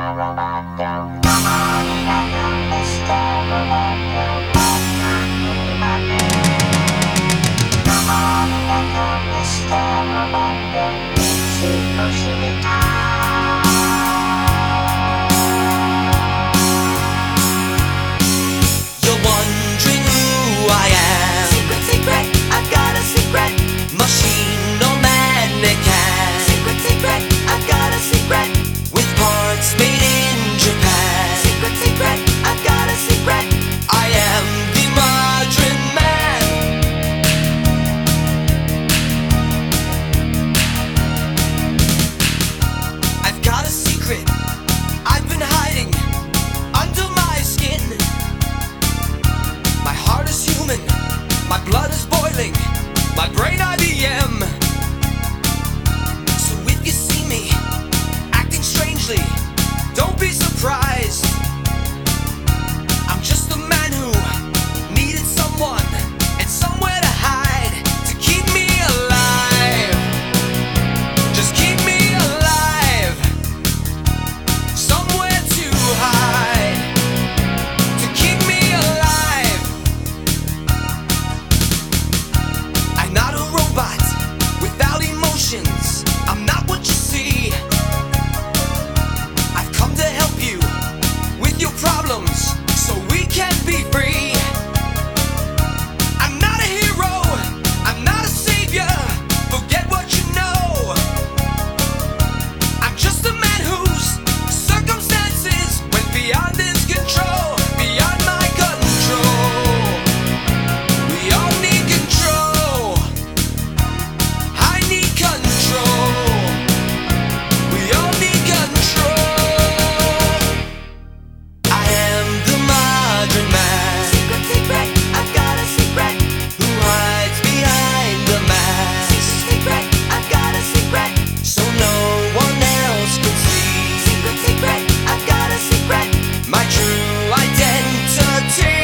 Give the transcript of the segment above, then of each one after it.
wondering who I am. Secret, secret, I've got a secret. Machine or mannequin. Secret, secret, I've got a secret. With parts made in Japan. Secret, secret, I've got a secret. I am the modern man. I've got a secret I've been hiding under my skin. My heart is human, my blood is boiling, my brain IBM. So if you see me acting strangely, don't be surprised. I'm just a man who needed someone and somewhere to hide to keep me alive. Just keep me alive. Somewhere to hide to keep me alive. I'm not a robot without emotions. I'm not what you see. I've come to help you with your problems so we can be free. I'm not a hero, I'm not a savior. Forget what you know. I'm just a man whose circumstances went beyond his control, beyond my control. We all need control. I need control. We all need control. I am the modern man Secret, secret, I've got a secret. who hides behind the mask, Secret, I've got a secret. so no one else can see Secret, secret, I've got a secret. my true identity.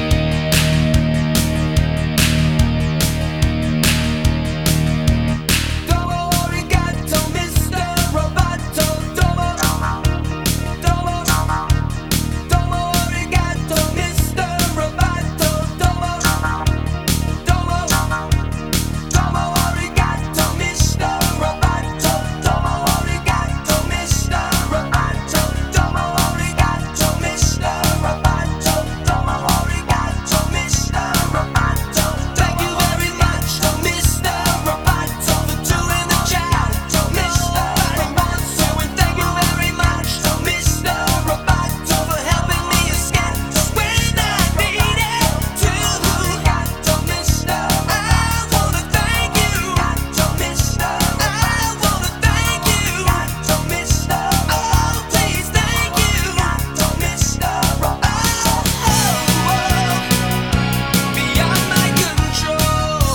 Domo arigato, Mr. Roboto. Domo arigato, Mr. Roboto. Domo arigato, Mr. Roboto. Domo arigato, Mr. Roboto. Domo arigato, Mr. Roboto. Domo arigato, Mr. Roboto. Thank you very much, Mr. Roboto, for doing the job, Mr. Roboto. And thank you very much, Mr. Roboto, for helping me escape when I needed to. Mr. I wanna thank you, Mr. I wanna thank you, Mr. Oh, please thank you, Mr. Beyond my control.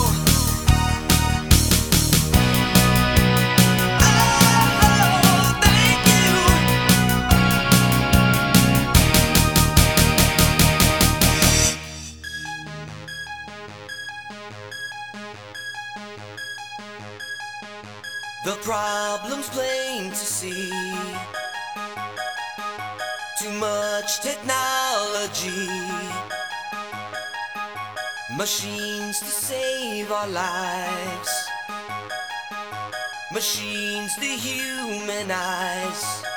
Thank you. The problem's plain to see. Too much technology. Machines to save our lives. Machines to humanize.